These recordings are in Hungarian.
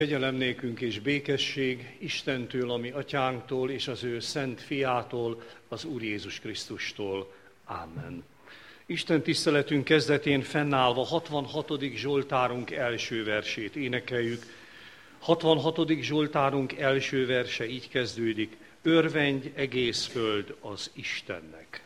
Kegyelem nékünk és békesség Istentől, ami atyánktól, és az ő szent fiától, az Úr Jézus Krisztustól. Ámen. Isten tiszteletünk kezdetén fennállva 66. Zsoltárunk első versét énekeljük. 66. Zsoltárunk első verse így kezdődik: Örvendj egész föld az Istennek.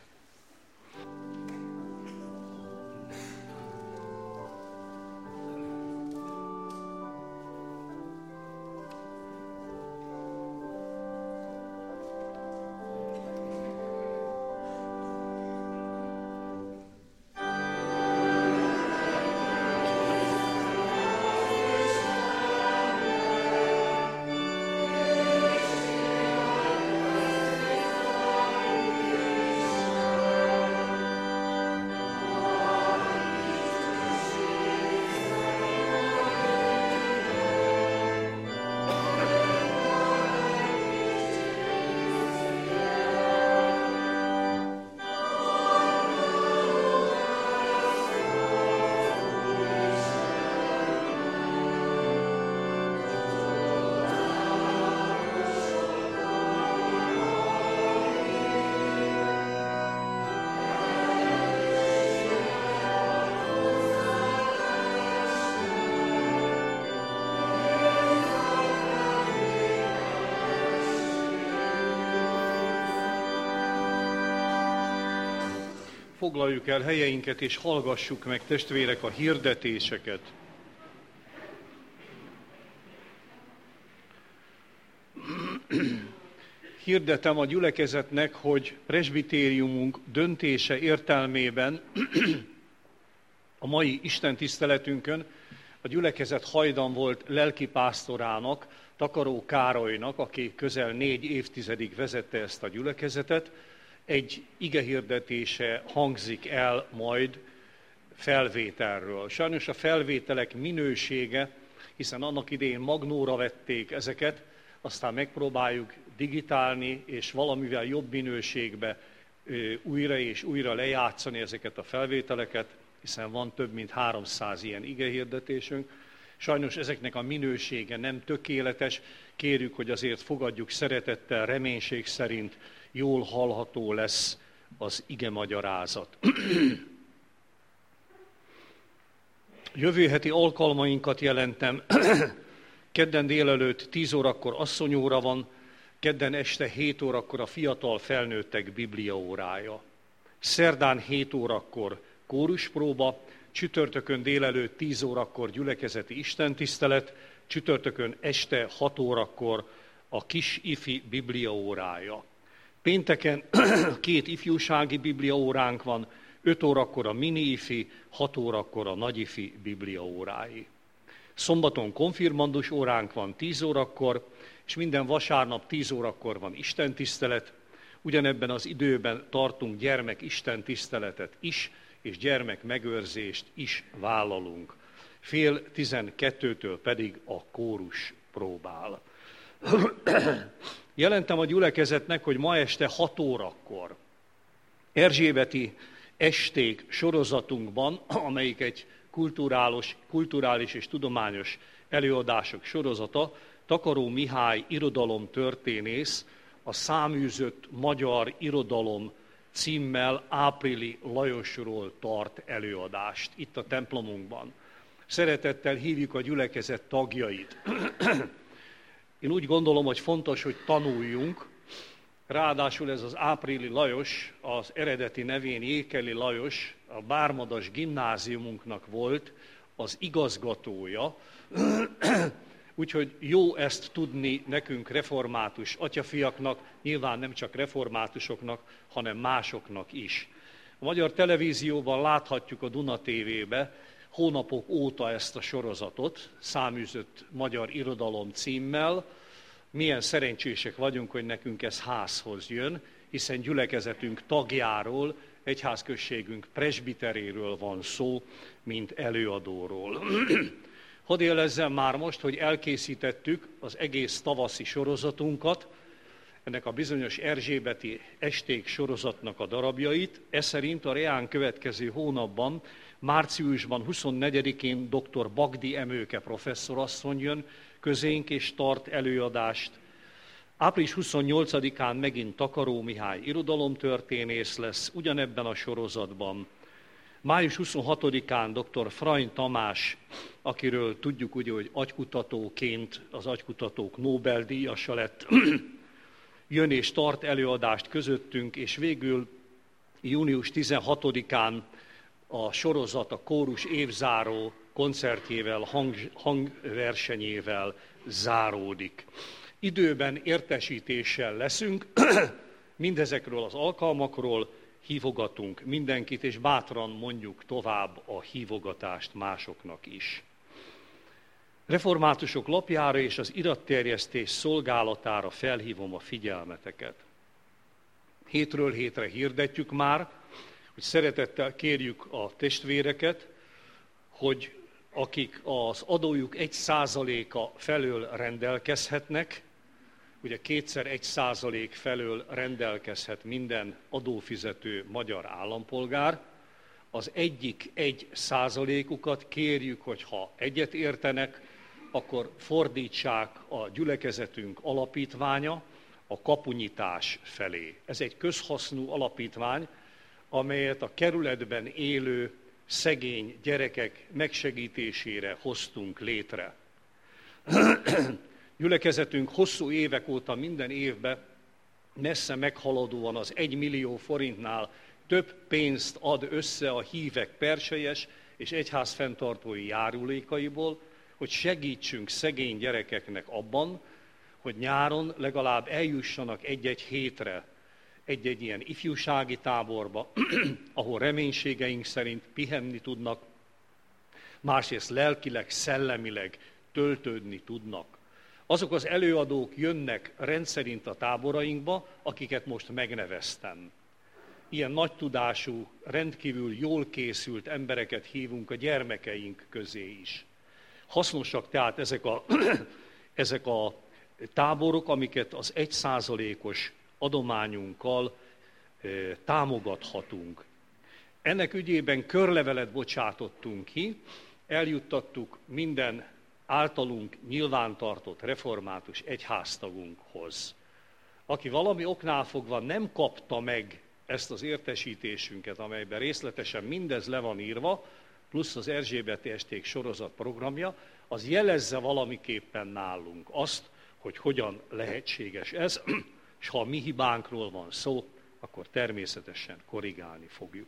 Foglaljuk el helyeinket, és hallgassuk meg, testvérek, a hirdetéseket. Hirdetem a gyülekezetnek, hogy presbitériumunk döntése értelmében a mai istentiszteletünkön a gyülekezet hajdan volt lelkipásztorának, Takaró Károlynak, aki közel 4 évtizedig vezette ezt a gyülekezetet, egy igehirdetése hangzik el majd felvételről. Sajnos a felvételek minősége, hiszen annak idején magnóra vették ezeket, aztán megpróbáljuk digitálni és valamivel jobb minőségbe újra és újra lejátszani ezeket a felvételeket, hiszen van több mint 300 ilyen igehirdetésünk. Sajnos ezeknek a minősége nem tökéletes, kérjük, hogy azért fogadjuk szeretettel, reménység szerint, jól hallható lesz az igemagyarázat. Jövő heti alkalmainkat jelentem. Kedden délelőtt 10 órakor asszonyóra van, kedden este 7 órakor a fiatal felnőttek bibliaórája. Szerdán 7 órakor kóruspróba, csütörtökön délelőtt 10 órakor gyülekezeti istentisztelet, csütörtökön este 6 órakor a kis ifi bibliaórája. Pénteken 2 ifjúsági bibliaóránk van, 5 órakor a mini ifi, 6 órakor a nagy ifi bibliaórái. Szombaton konfirmandus óránk van 10 órakor, és minden vasárnap 10 órakor van istentisztelet. Ugyanebben az időben tartunk gyermek istentiszteletet is, és gyermek megőrzést is vállalunk. 11:30 pedig a kórus próbál. Jelentem a gyülekezetnek, hogy ma este 6 órakor erzsébeti esték sorozatunkban, amelyik egy kulturális és tudományos előadások sorozata, Takaró Mihály irodalomtörténész a Száműzött magyar irodalom címmel Áprili Lajosról tart előadást itt a templomunkban. Szeretettel hívjuk a gyülekezet tagjait. Én úgy gondolom, hogy fontos, hogy tanuljunk, ráadásul ez az Áprili Lajos, az eredeti nevén Jékeli Lajos, a Bármadas gimnáziumunknak volt az igazgatója, úgyhogy jó ezt tudni nekünk református atyafiaknak, nyilván nem csak reformátusoknak, hanem másoknak is. A Magyar Televízióban láthatjuk a Duna TV-be hónapok óta ezt a sorozatot, Száműzött magyar irodalom címmel. Milyen szerencsések vagyunk, hogy nekünk ez házhoz jön, hiszen gyülekezetünk tagjáról, egyházközségünk presbiteréről van szó, mint előadóról. Hadd élezzem már most, hogy elkészítettük az egész tavaszi sorozatunkat. ennek a bizonyos erzsébeti esték sorozatnak a darabjait. Ez szerint a reán következő hónapban, márciusban 24-én dr. Bagdi Emőke professzorasszony jön közénk és tart előadást. Április 28-án megint Takaró Mihály irodalomtörténész lesz ugyanebben a sorozatban. Május 26-án dr. Frany Tamás, akiről tudjuk ugye, hogy agykutatóként az agykutatók Nobel-díjasa lett, jön és tart előadást közöttünk, és végül június 16-án a sorozat a kórus évzáró koncertjével, hangversenyével záródik. Időben értesítéssel leszünk, mindezekről az alkalmakról hívogatunk mindenkit, és bátran mondjuk tovább a hívogatást másoknak is. Reformátusok lapjára és az iratterjesztés szolgálatára felhívom a figyelmeteket. Hétről hétre hirdetjük már, hogy szeretettel kérjük a testvéreket, hogy akik az adójuk 1%-a felől rendelkezhetnek, ugye 2x1% felől rendelkezhet minden adófizető magyar állampolgár, az egyik 1%-ukat kérjük, hogy ha egyet értenek, akkor fordítsák a gyülekezetünk alapítványa a kapunyitás felé. Ez egy közhasznú alapítvány, amelyet a kerületben élő szegény gyerekek megsegítésére hoztunk létre. Gyülekezetünk hosszú évek óta minden évben messze meghaladóan az 1 millió forintnál több pénzt ad össze a hívek perselyes és egyházfenntartói járulékaiból, hogy segítsünk szegény gyerekeknek abban, hogy nyáron legalább eljussanak egy-egy hétre egy-egy ilyen ifjúsági táborba, ahol reménységeink szerint pihenni tudnak, másrészt lelkileg, szellemileg töltődni tudnak. Azok az előadók jönnek rendszerint a táborainkba, akiket most megneveztem. Ilyen nagy tudású, rendkívül jól készült embereket hívunk a gyermekeink közé is. Hasznosak tehát ezek a táborok, amiket az 1%-os adományunkkal támogathatunk. Ennek ügyében körlevelet bocsátottunk ki, eljuttattuk minden általunk nyilvántartott református egyháztagunkhoz. Aki valami oknál fogva nem kapta meg ezt az értesítésünket, amelyben részletesen mindez le van írva, plusz az Erzsébeti esték sorozat programja, az jelezze valamiképpen nálunk azt, hogy hogyan lehetséges ez, és ha a mi hibánkról van szó, akkor természetesen korrigálni fogjuk.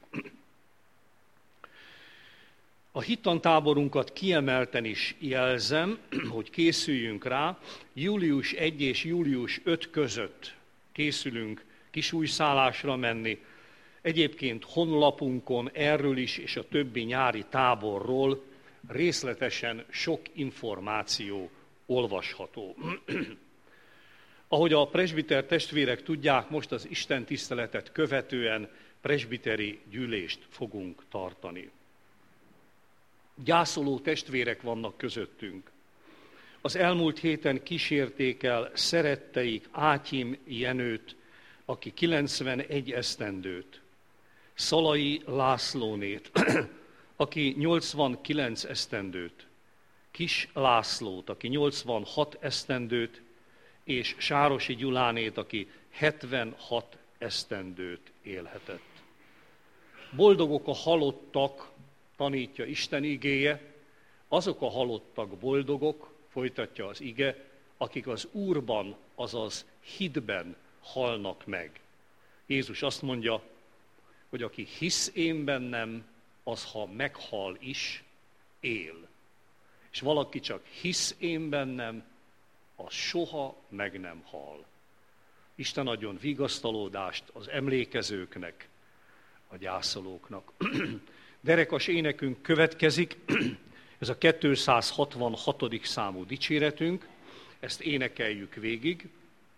A hittantáborunkat kiemelten is jelzem, hogy készüljünk rá. Július 1 és július 5 között készülünk kisújszállásra menni. Egyébként honlapunkon erről is és a többi nyári táborról részletesen sok információ olvasható. Ahogy a presbiter testvérek tudják, most az istentiszteletet követően presbiteri gyűlést fogunk tartani. Gyászoló testvérek vannak közöttünk. Az elmúlt héten kísérték el szeretteik Átyim Jenőt, aki 91 esztendőt, Szalai Lászlónét, aki 89 esztendőt, Kis Lászlót, aki 86 esztendőt, és Sárosi Gyulánét, aki 76 esztendőt élhetett. Boldogok a halottak, tanítja Isten igéje, azok a halottak boldogok, folytatja az ige, akik az Úrban, azaz hitben halnak meg. Jézus azt mondja, hogy aki hisz én bennem, az ha meghal is, él. És valaki csak hisz én bennem, az soha meg nem hal. Isten adjon vigasztalódást az emlékezőknek, a gyászolóknak. Derekas énekünk következik, ez a 266. számú dicséretünk, ezt énekeljük végig.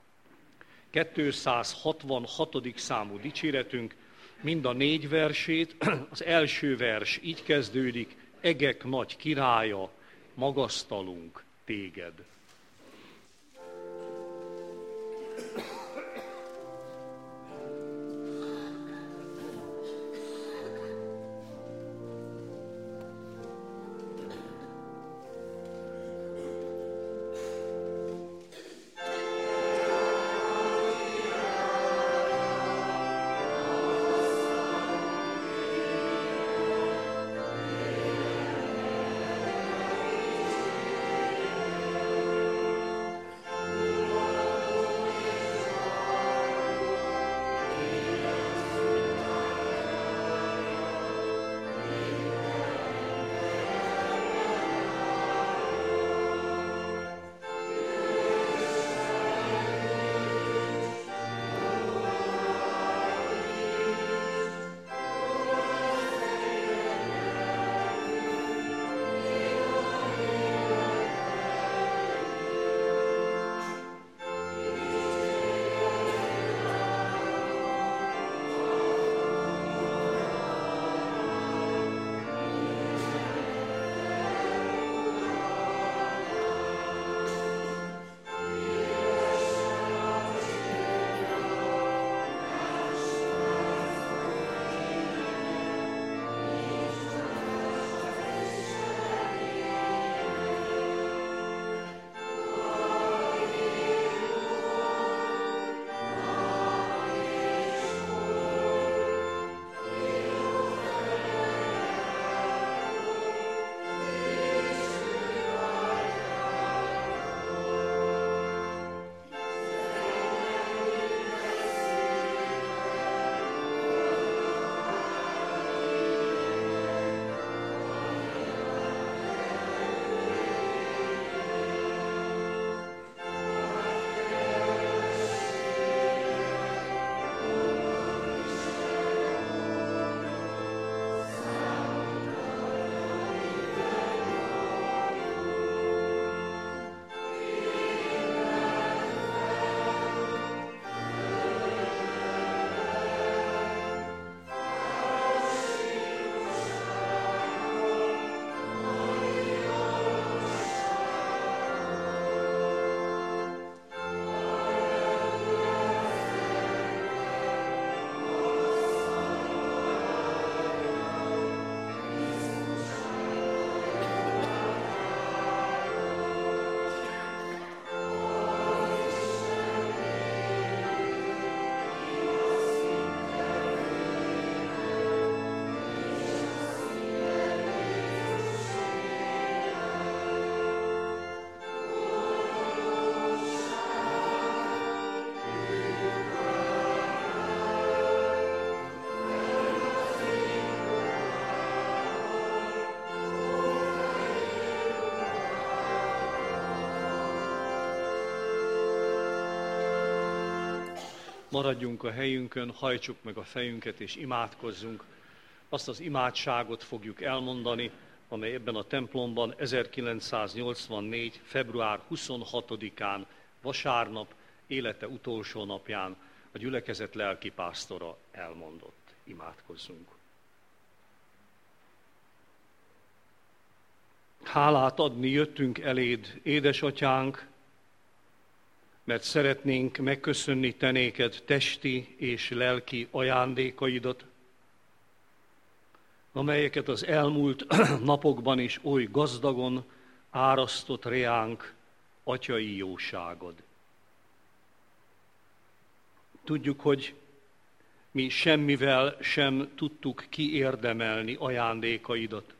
266. számú dicséretünk, mind a 4 versét, az első vers így kezdődik, egek nagy királya, magasztalunk téged. Maradjunk a helyünkön, hajtsuk meg a fejünket és imádkozzunk. Azt az imádságot fogjuk elmondani, amely ebben a templomban 1984. február 26-án, vasárnap, élete utolsó napján a gyülekezet lelkipásztora elmondott. Imádkozzunk. Hálát adni jöttünk eléd, édesatyánk, mert szeretnénk megköszönni te néked testi és lelki ajándékaidat, amelyeket az elmúlt napokban is oly gazdagon árasztott reánk atyai jóságod. Tudjuk, hogy mi semmivel sem tudtuk kiérdemelni ajándékaidat,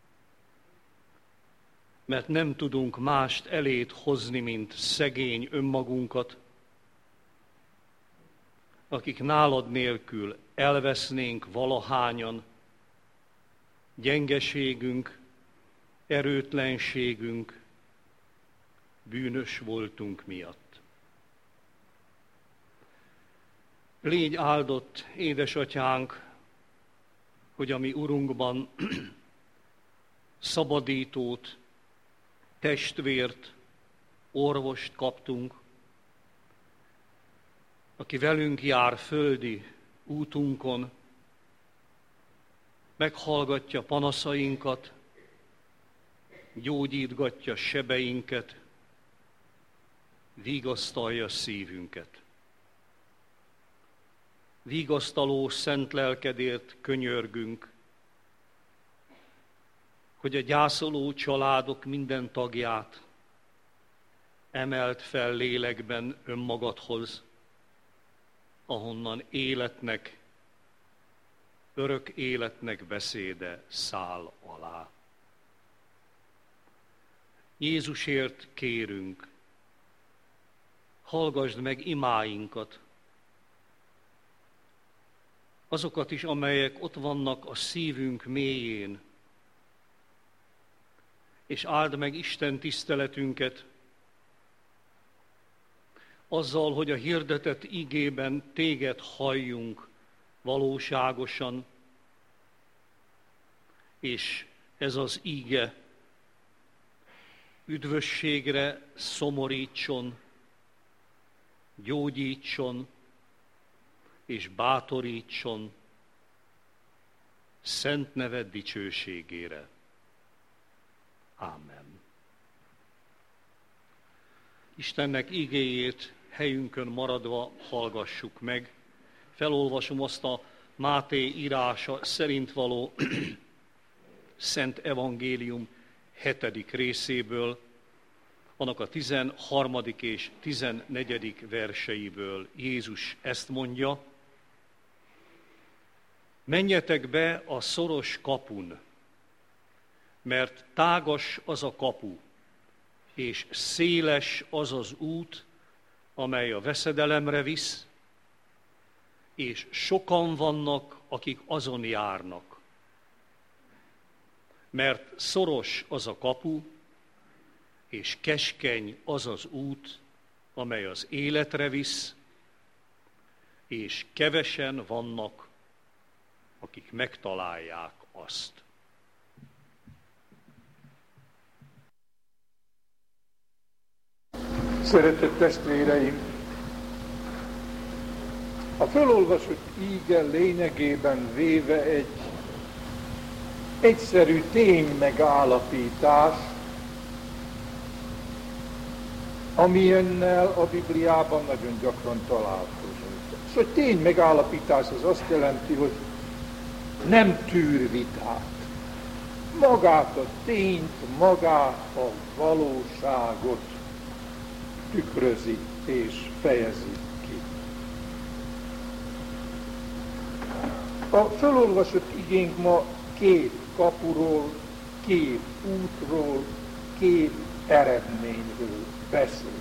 mert nem tudunk mást eléd hozni, mint szegény önmagunkat, akik nálad nélkül elvesznénk valahányan, gyengeségünk, erőtlenségünk, bűnös voltunk miatt. Légy áldott, édesatyánk, hogy a mi Urunkban szabadítót, testvért, orvost kaptunk, aki velünk jár földi útunkon, meghallgatja panaszainkat, gyógyítgatja sebeinket, vigasztalja szívünket. Vigasztaló szent lelkedért könyörgünk, hogy a gyászoló családok minden tagját emelt fel lélekben önmagadhoz, ahonnan életnek, örök életnek beszéde száll alá. Jézusért kérünk, hallgasd meg imáinkat, azokat is, amelyek ott vannak a szívünk mélyén, és áld meg Isten tiszteletünket azzal, hogy a hirdetett igében téged halljunk valóságosan, és ez az íge üdvösségre szomorítson, gyógyítson és bátorítson szent neved dicsőségére. Amen. Istennek igéjét helyünkön maradva hallgassuk meg. Felolvasom azt a Máté írása szerint való Szent Evangélium 7. részéből, annak a 13. és 14. verseiből. Jézus ezt mondja: menjetek be a szoros kapun, mert tágas az a kapu, és széles az az út, amely a veszedelemre visz, és sokan vannak, akik azon járnak. Mert szoros az a kapu, és keskeny az az út, amely az életre visz, és kevesen vannak, akik megtalálják azt. Szeretett testvéreim! A felolvasott íge lényegében véve egy egyszerű ténymegállapítás, amilyennel a Bibliában nagyon gyakran találkozunk. Szóval ténymegállapítás az azt jelenti, hogy nem tűr vitát. Magát a tényt, magát a valóságot tükrözi és fejezi ki. A felolvasott igénk ma két kapuról, két útról, két eredményről beszél.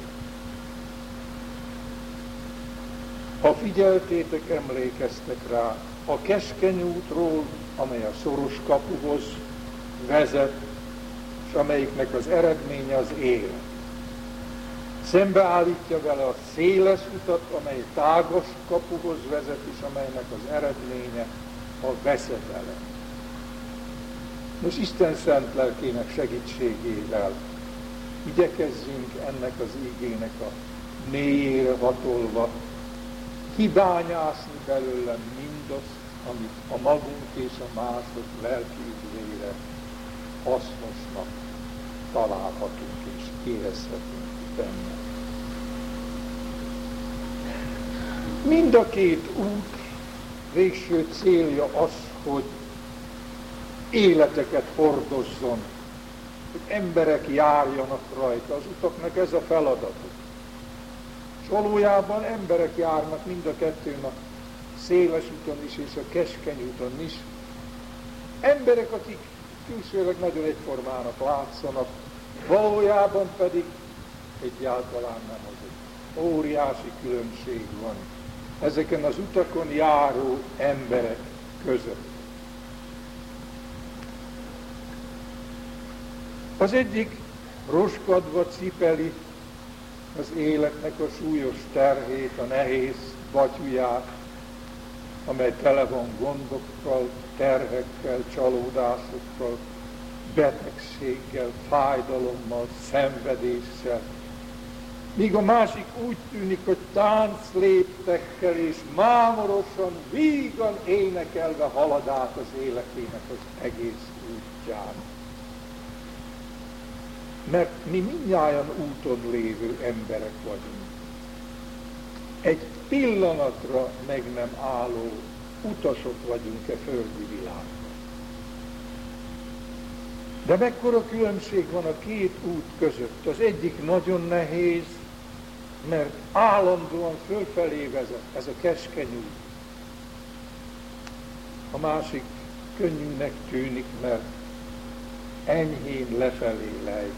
Ha figyeltétek, emlékeztek rá, a keskeny útról, amely a szoros kapuhoz vezet, és amelyiknek az eredménye az élet. Szembeállítja vele a széles utat, amely tágas kapuhoz vezet, és amelynek az eredménye a veszedelem. Most Isten szent lelkének segítségével igyekezzünk ennek az igének a mélyére hatolva kibányászni belőle mindazt, amit a magunk és a mások lelki üdvére hasznosnak találhatunk és érezhetünk benne. Mind a két út végső célja az, hogy életeket hordozzon, hogy emberek járjanak rajta. Az utaknak ez a feladatuk. És valójában emberek járnak mind a kettőn, a széles úton is és a keskeny úton is. Emberek, akik külsőleg nagyon egyformának látszanak, valójában pedig egyáltalán nem az. Óriási különbség van ezeken az utakon járó emberek között. Az egyik roskadva cipeli az életnek a súlyos terhét, a nehéz batyuját, amely tele van gondokkal, terhekkel, csalódásokkal, betegséggel, fájdalommal, szenvedéssel. Míg a másik úgy tűnik, hogy táncléptekkel és mámorosan, vígan énekelve halad át az életének az egész útján. Mert mi mindnyájan úton lévő emberek vagyunk. Egy pillanatra meg nem álló utasok vagyunk e földi világban. De mekkora különbség van a két út között. Az egyik nagyon nehéz, mert állandóan fölfelé vezet, ez a keskeny út. A másik könnyűnek tűnik, mert enyhén lefelé lejt.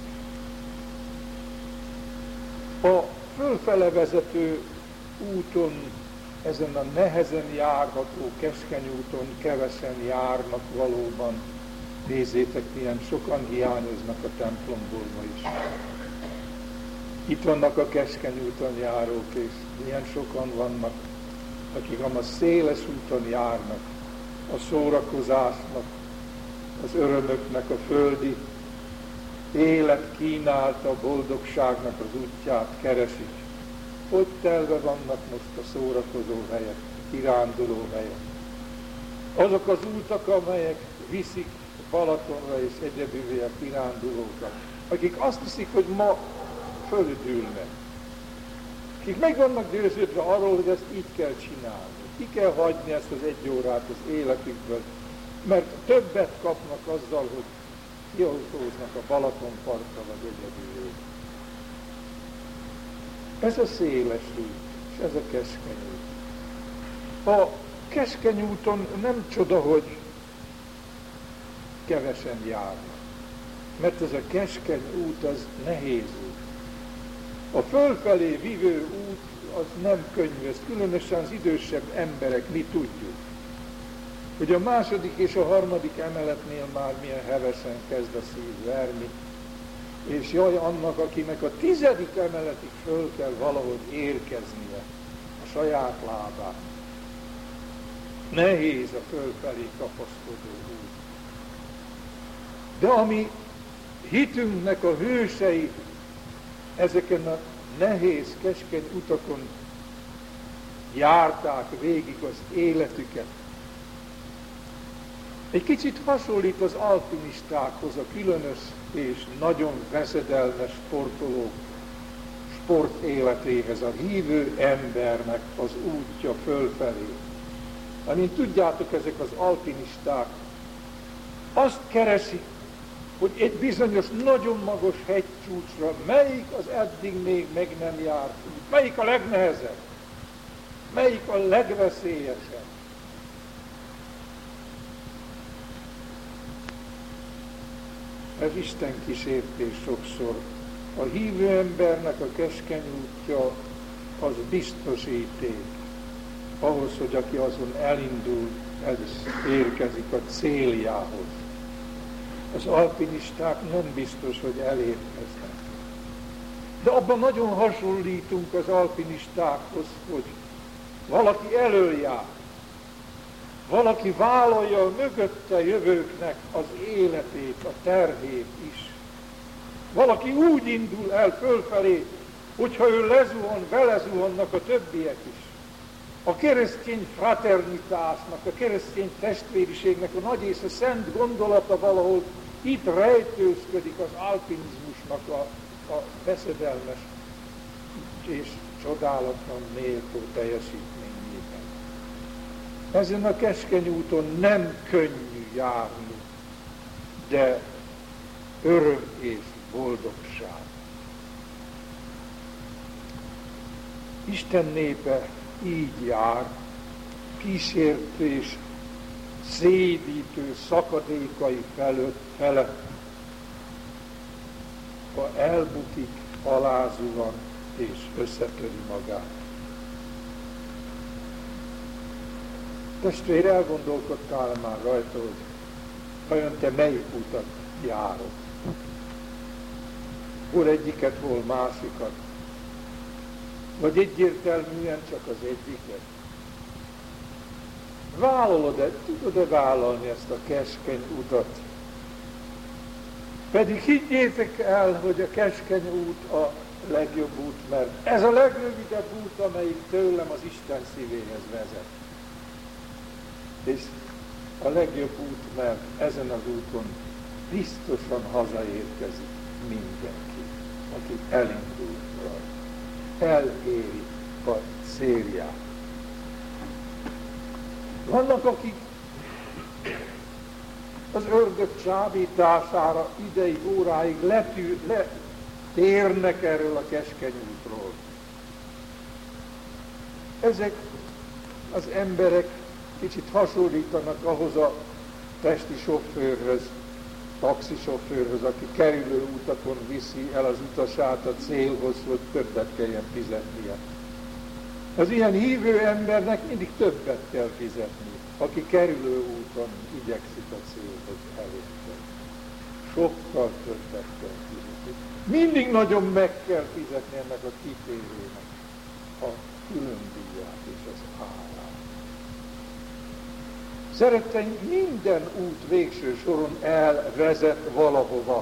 A fölfele vezető úton, ezen a nehezen járható keskeny úton kevesen járnak valóban. Nézzétek, milyen sokan hiányoznak a templomból ma is. Itt vannak a keskeny úton járók, és milyen sokan vannak, akik a széles úton járnak, a szórakozásnak, az örömöknek, a földi élet kínálta boldogságnak az útját keresik. Hogy telve vannak most a szórakozó helyek, kiránduló helyek. Azok az útak, amelyek viszik Balatonra és egyedüli a kirándulókat, akik azt hiszik, hogy ma fölüdülnek. Akik meg vannak győződve arról, hogy ezt így kell csinálni. Ki kell hagyni ezt az egy órát az életükből, mert többet kapnak azzal, hogy kiautóznak a Balatonpartra vagy egyedül. Ez a széles út, és ez a keskeny út. A keskeny úton nem csoda, hogy kevesen járnak. Mert ez a keskeny út az nehéz út. A fölfelé vívő út az nem könnyű, ezt különösen az idősebb emberek mi tudjuk. Hogy a második és a harmadik emeletnél már milyen hevesen kezd a szív verni, és jaj annak, akinek a 10. emeletig föl kell valahogy érkeznie a saját lábán. Nehéz a fölfelé kapaszkodó út. De ami hitünknek a hősei ezeken a nehéz, keskeny utakon járták végig az életüket. Egy kicsit hasonlít az alpinistákhoz, a különös és nagyon veszedelmes sportolók sport életéhez, a hívő embernek az útja fölfelé. Amint tudjátok, ezek az alpinisták azt keresik, hogy egy bizonyos, nagyon magas hegycsúcsra melyik az eddig még meg nem járt út, melyik a legnehezebb, melyik a legveszélyesebb. Ez Isten kísértés sokszor. A hívő embernek a keskeny útja az biztosíték ahhoz, hogy aki azon elindul, ez érkezik a céljához. Az alpinisták nem biztos, hogy elérkeznek. De abban nagyon hasonlítunk az alpinistákhoz, hogy valaki elöljár, valaki vállalja a mögötte jövőknek az életét, a terhét is. Valaki úgy indul el fölfelé, hogyha ő lezuhan, vele zuhannak a többiek is. A keresztény fraternitásnak, a keresztény testvériségnek a nagy és a szent gondolata valahol itt rejtőzködik az alpinizmusnak a veszedelmes és csodálatlan méltó teljesítményében. Ezen a keskeny úton nem könnyű járni, de öröm és boldogság. Isten népe így jár, kísértés szédítő szakadékai felett, ha elbukik, alázuhan és összetöri magát. Testvér, elgondolkodtál már rajta, hogy vajon te melyik utat járod? Hol egyiket, hol másikat? Vagy egyértelműen csak az egyiket? Vállalod-e, tudod-e vállalni ezt a keskeny utat? Pedig higgyétek el, hogy a keskeny út a legjobb út, mert ez a legrövidebb út, amelyik tőlem az Isten szívéhez vezet. És a legjobb út, mert ezen az úton biztosan hazaérkezik mindenki, aki elindul rajta. Eléri a célját. Vannak, akik az ördög csábítására ideig, óráig letérnek erről a keskeny útról. Ezek az emberek kicsit hasonlítanak ahhoz a testi sofőrhöz, taxisofőrhöz, aki kerülő utakon viszi el az utasát a célhoz, hogy többet kelljen fizetnie. Az ilyen hívő embernek mindig többet kell fizetni, aki kerülő úton igyekszik a célhoz elérni. Sokkal többet kell fizetni. Mindig nagyon meg kell fizetni ennek a kitérőnek a különdíját és az árát. Szeretteim, minden út végső soron elvezet valahova.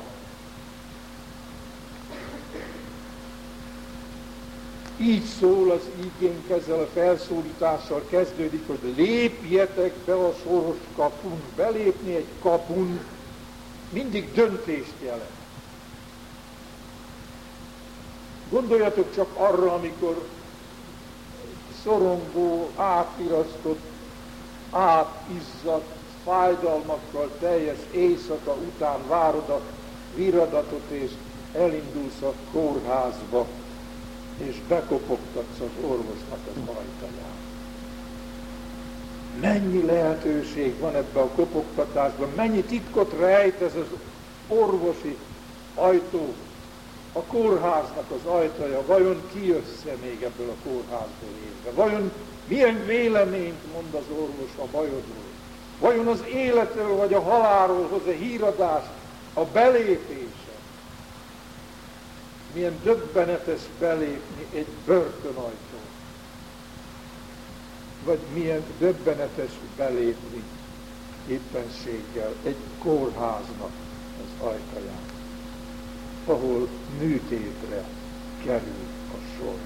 Így szól az ígénk, ezzel a felszólítással kezdődik, hogy lépjetek be a soros kapun. Belépni egy kapun mindig döntést jelent. Gondoljatok csak arra, amikor szorongó, átirasztott, átizzadt, fájdalmakkal teljes éjszaka után várod a viradatot, és elindulsz a kórházba, és bekopogtatsz az orvosnak az ajtaján. Mennyi lehetőség van ebben a kopogtatásban, mennyi titkot rejt ez az orvosi ajtó, a kórháznak az ajtaja, vajon ki jössz-e még ebből a kórházból élve? Vajon milyen véleményt mond az orvos a bajodról? Vajon az életről vagy a halálról hoz-e híradást a belépése? Milyen döbbenetes belépni egy börtönajtón. Vagy milyen döbbenetes belépni éppenséggel egy kórháznak az ajtaján, ahol műtétre kerül a sor.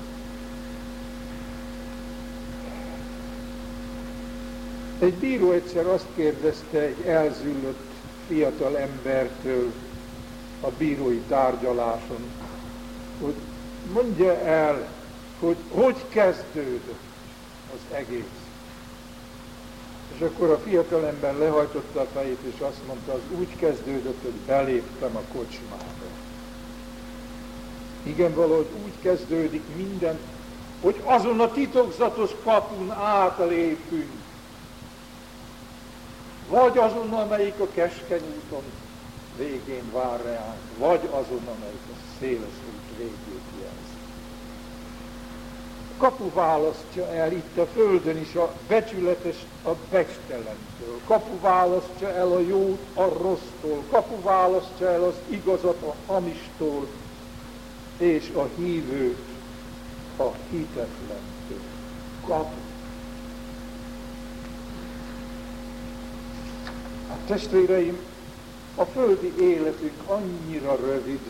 Egy bíró egyszer azt kérdezte egy elzüllött fiatal embertől a bírói tárgyaláson, hogy mondja el, hogy kezdődött az egész. És akkor a fiatalember lehajtotta a fejét, és azt mondta, az úgy kezdődött, hogy beléptem a kocsmába. Igen, valahogy úgy kezdődik minden, hogy azon a titokzatos kapun átlépünk. Vagy azon, amelyik a keskeny úton végén vár reánk, vagy azon, amelyik a széles út végét jelzi. A kapu választja el itt a földön is a becsületes a becstelentől. Kapu választja el a jót a rossztól. Kapu választja el az igazat a hamistól. és a hívőt a hitetlentől. Kapu. Hát testvéreim, a földi életünk annyira rövid,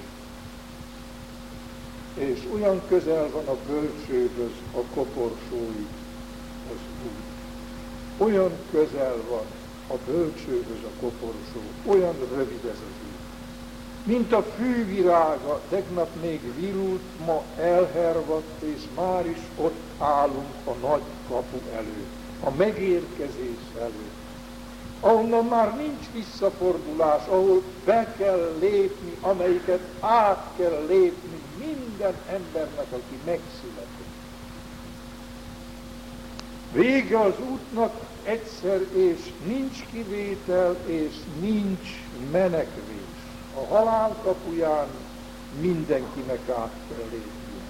és olyan közel van a bölcsőhöz a koporsóig az út. Olyan közel van a bölcsőhöz a koporsó, olyan rövid ez az út. Mint a fűvirága, tegnap még virult, ma elhervadt, és már is ott állunk a nagy kapu előtt, a megérkezés előtt, ahonnan már nincs visszafordulás, ahol be kell lépni, amelyiket át kell lépni minden embernek, aki megszületett. Vége az útnak egyszer, és nincs kivétel, és nincs menekvés. A halál kapuján mindenkinek át kell lépni.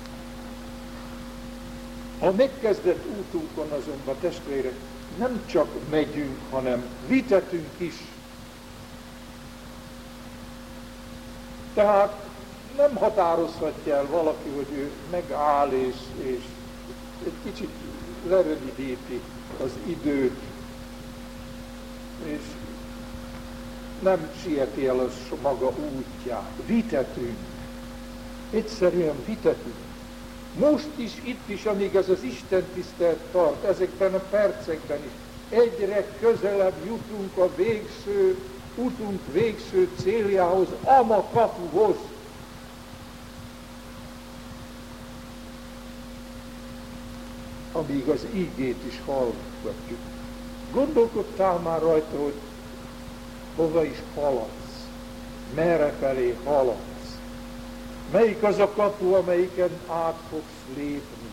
A megkezdett útunkon azonban, testvérek, nem csak megyünk, hanem vitetünk is. Tehát nem határozhatja el valaki, hogy ő megáll és egy kicsit lerövidíti az időt, és nem sieti el az maga útját. Vitetünk. Egyszerűen vitetünk. Most is, itt is, amíg ez az Isten tisztelet tart, ezekben a percekben is, egyre közelebb jutunk a utunk végső céljához, ama kapuhoz. Amíg az ígét is hallgatjuk. Gondolkodtál már rajta, hogy hova is haladsz? Merre felé haladsz? Melyik az a kapu, amelyiken át fogsz lépni?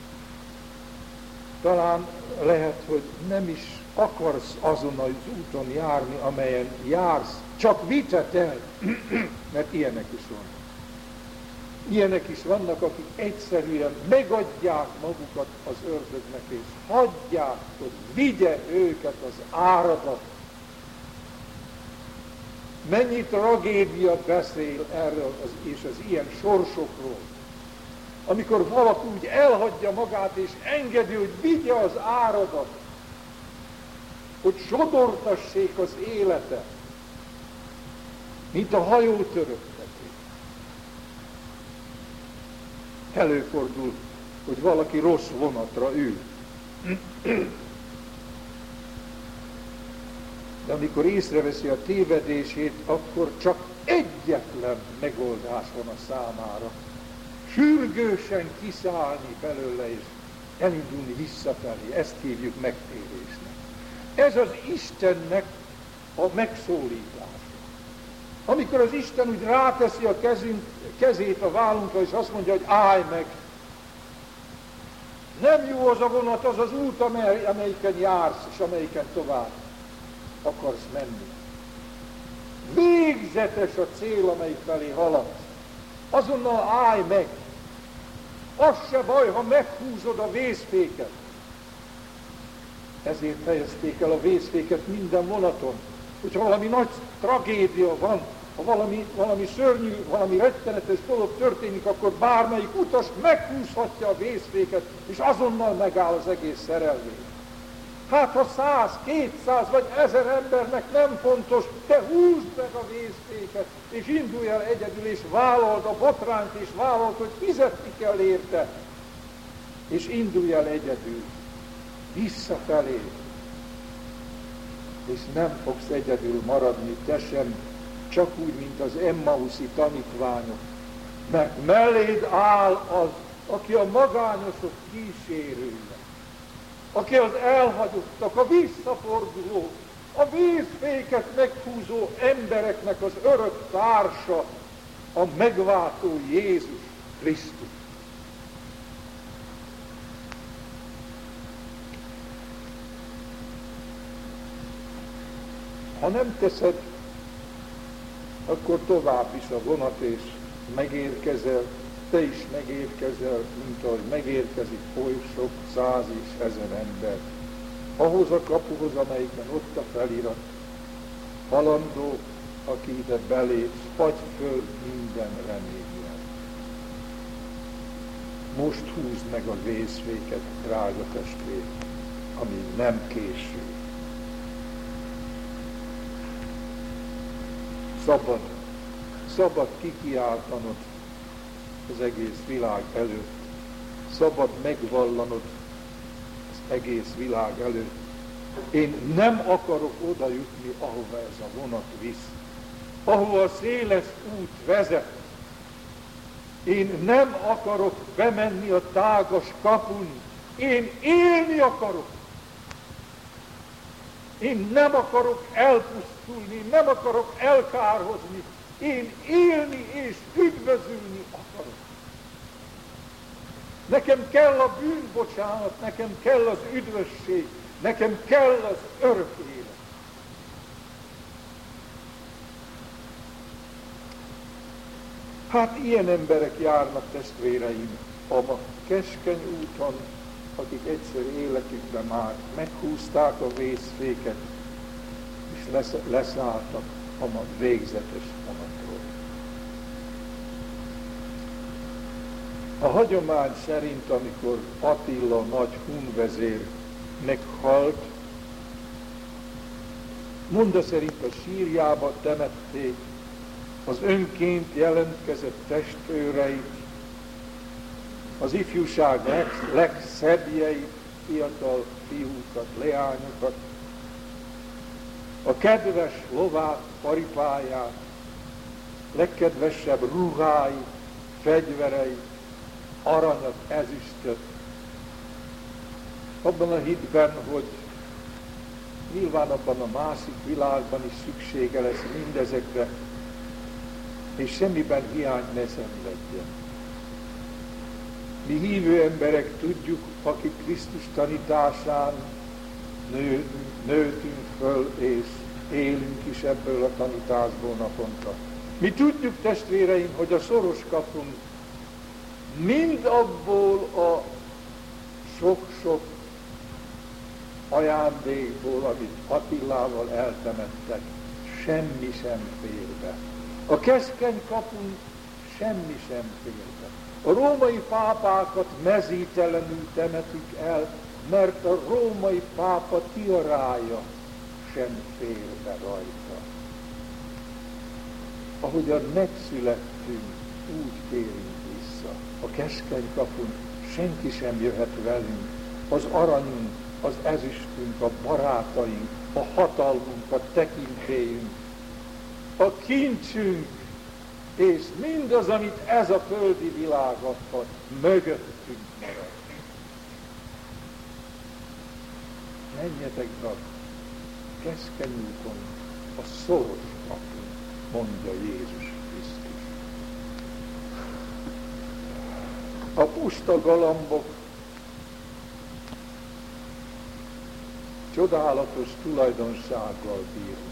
Talán lehet, hogy nem is akarsz azon az úton járni, amelyen jársz, csak vitetel, mert ilyenek is vannak. Ilyenek is vannak, akik egyszerűen megadják magukat az ördögnek, és hagyják, hogy vigye őket az áradat. Mennyi tragédia beszél erről és az ilyen sorsokról, amikor valaki úgy elhagyja magát és engedi, hogy vigye az áradat, hogy sodortassék az élete, mint a hajótöröktető. Előfordul, hogy valaki rossz vonatra ül. De amikor észreveszi a tévedését, akkor csak egyetlen megoldás van a számára. Sürgősen kiszállni belőle és elindulni visszafelé. Ezt hívjuk megtérésnek. Ez az Istennek a megszólítása. Amikor az Isten úgy ráteszi a kezét a vállunkra, és azt mondja, hogy állj meg. Nem jó az a vonat, az az út, amelyiken jársz, és amelyiken tovább akarsz menni. Végzetes a cél, amelyik felé haladsz. Azonnal állj meg. Az se baj, ha meghúzod a vészféket. Ezért helyezték el a vészféket minden vonaton. Hogyha valami nagy tragédia van, ha valami szörnyű, valami rettenetes dolog történik, akkor bármelyik utas meghúzhatja a vészféket, és azonnal megáll az egész szerelvény. Hát ha 100, 200 vagy 1000 embernek nem fontos, te húzd meg a vészféket, és indulj el egyedül, és vállald a botrányt, és vállald, hogy fizetni kell érte, és indulj el egyedül, visszafelé, és nem fogsz egyedül maradni, te sem, csak úgy, mint az Emmauszi tanítványok, mert melléd áll az, aki a magányosok kísérője, aki az elhagyottak, a visszaforduló, a vízféket meghúzó embereknek az örök társa, a megváltó Jézus Krisztus. Ha nem teszed, akkor tovább is a vonat, és megérkezel, te is megérkezel, mint ahogy megérkezik oly sok 100 és 1000 ember. Ahhoz a kapuhoz, amelyiken ott a felirat, halandó, aki ide belépsz, hagy föl minden reményel. most húzd meg a vészféket, drága testvér, amíg nem késő. Szabad kikiáltanod az egész világ előtt, szabad megvallanod az egész világ előtt. Én nem akarok oda jutni, ahova ez a vonat visz, ahova a széles út vezet. Én nem akarok bemenni a tágas kapun, én élni akarok. Én nem akarok elpusztulni, nem akarok elkárhozni, én élni és üdvözülni akarok. Nekem kell a bűnbocsánat, nekem kell az üdvösség, nekem kell az örök élet. Hát ilyen emberek járnak, testvéreim, a keskeny úton, akik egyszer életükben már meghúzták a vészféket, és leszálltak a végzetes vonatról. A hagyomány szerint, amikor Attila nagy hunvezér meghalt, monda szerint a sírjába temették az önként jelentkezett testvéreit, az ifjúság legszebbjeit, fiatal fiúkat, leányokat, a kedves lovát, paripáját, legkedvesebb ruháit, fegyvereit, aranyat, ezüstöt, abban a hitben, hogy nyilván abban a másik világban is szüksége lesz mindezekre, és semmiben hiány ne szenvedjen. Mi hívő emberek tudjuk, akik Krisztus tanításán nőtünk föl, és élünk is ebből a tanításból naponta. Mi tudjuk, testvéreim, hogy a szoros kapun mind abból a sok-sok ajándékból, amit Attilával eltemettek, semmi sem fér be. A keskeny kapun semmi sem fér be. A római pápákat mezítelenül temetik el, mert a római pápa tiarája sem fér be rajta. Ahogyan megszülettünk, úgy térünk vissza. A keskeny kapun senki sem jöhet velünk. Az aranyunk, az ezüstünk, a barátaink, a hatalmunk, a tekintélyünk, a kincsünk, és mindaz, amit ez a földi világ adhat, mögöttünk marad. Menjetek be keskeny úton, a szoros kapun, mondja Jézus Krisztus. A puszta galambok csodálatos tulajdonsággal bírnak.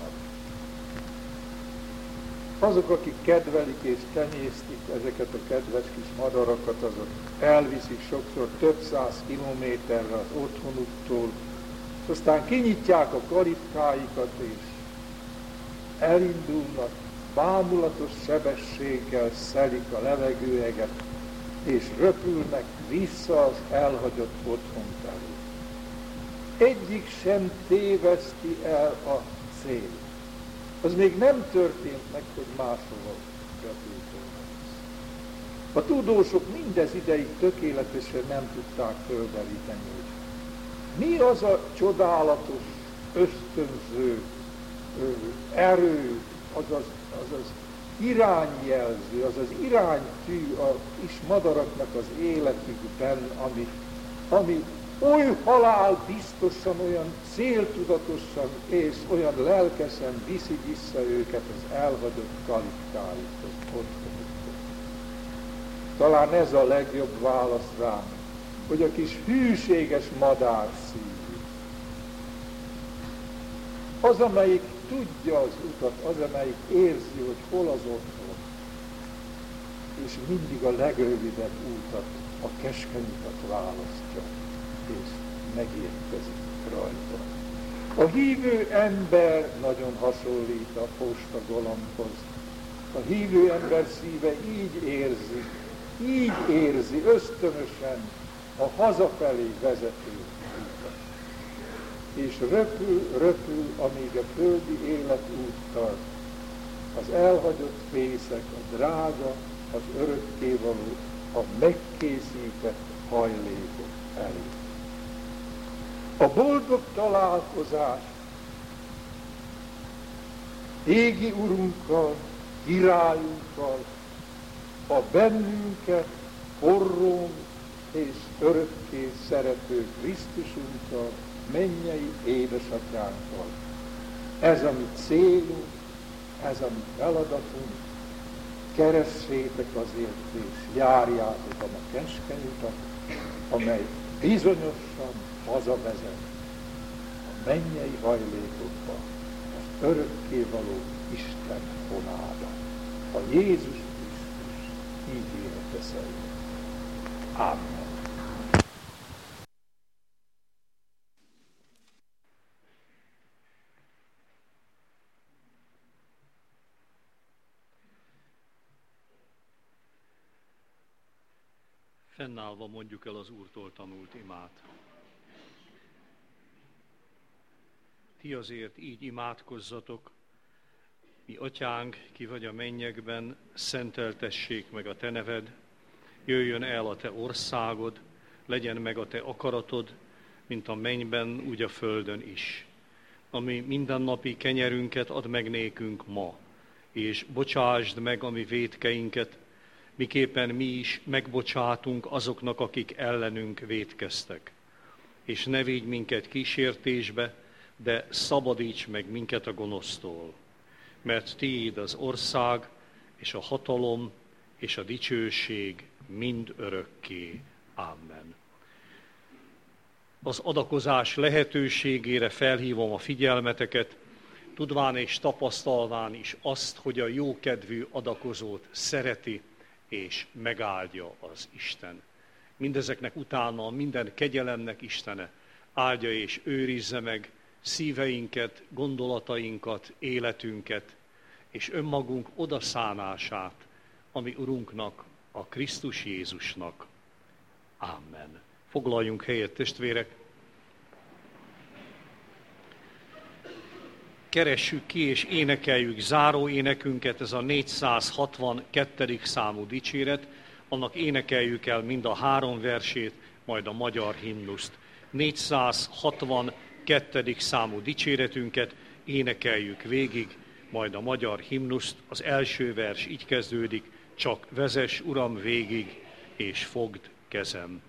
Azok, akik kedvelik és tenyésztik ezeket a kedves kis madarakat, azok elviszik sokszor több száz kilométerre az otthonuktól, és aztán kinyitják a kalipkáikat, és elindulnak, bámulatos sebességgel szelik a levegőeget, és röpülnek vissza az elhagyott otthon felé. Egyik sem téveszti el a célt. Az még nem történt meg, hogy máshova repült volna. A tudósok mindez ideig tökéletesen nem tudták földeríteni, hogy mi az a csodálatos, ösztönző erő, azaz irányjelző, azaz iránytű a kis madaraknak az életükben, ami oly halál biztosan, olyan céltudatosan és olyan lelkesen viszi vissza őket az elhagyott kalipkáikhoz, otthonukhoz. Talán ez a legjobb válasz rám, hogy a kis hűséges madár szívű, az, amelyik tudja az utat, az, amelyik érzi, hogy hol az otthon, és mindig a legrövidebb útat, a keskeny utat választja, és megérkezik rajta. A hívő ember nagyon hasonlít a postagalombhoz. A hívő ember szíve így érzi, így érzi ösztönösen a hazafelé vezető útat. És röpül, amíg a földi élet út tart. Az elhagyott fészek, a drága, az örökkévaló, a megkészített hajlékok elé. A boldog találkozás égi Urunkkal, királyunkkal, a bennünket forró és örökké szerető Krisztusunkkal, mennyei édesatyánkkal. Ez a mi célunk, ez a mi feladatunk, keressétek azért és járjátok a keskeny utat, amely bizonyosan hazavezet a mennyei hajlékokba, az örökkévaló Isten honába. A Jézus Krisztus ígérete szerint. Amen. Fennállva mondjuk el az Úrtól tanult imát. Ti azért így imádkozzatok: mi atyánk, ki vagy a mennyekben, szenteltessék meg a te neved, jöjjön el a te országod, legyen meg a te akaratod, mint a mennyben, úgy a földön is. Ami mindennapi kenyerünket add meg nékünk ma, és bocsásd meg a mi vétkeinket, miképpen mi is megbocsátunk azoknak, akik ellenünk vétkeztek. És ne védj minket kísértésbe, de szabadíts meg minket a gonosztól. Mert tiéd az ország, és a hatalom, és a dicsőség mind örökké. Amen. Az adakozás lehetőségére felhívom a figyelmeteket, tudván és tapasztalván is azt, hogy a jókedvű adakozót szereti és megáldja az Isten. Mindezeknek utána minden kegyelemnek Istene áldja és őrizze meg szíveinket, gondolatainkat, életünket, és önmagunk odaszánását a mi Urunknak, a Krisztus Jézusnak. Amen. Foglaljunk helyet, testvérek! Keressük ki és énekeljük záró énekünket, ez a 462. számú dicséret, annak énekeljük el mind a 3 versét, majd a magyar himnuszt. 462. számú dicséretünket énekeljük végig, majd a magyar himnuszt. Az első vers így kezdődik: csak vezess, Uram, végig, és fogd kezem.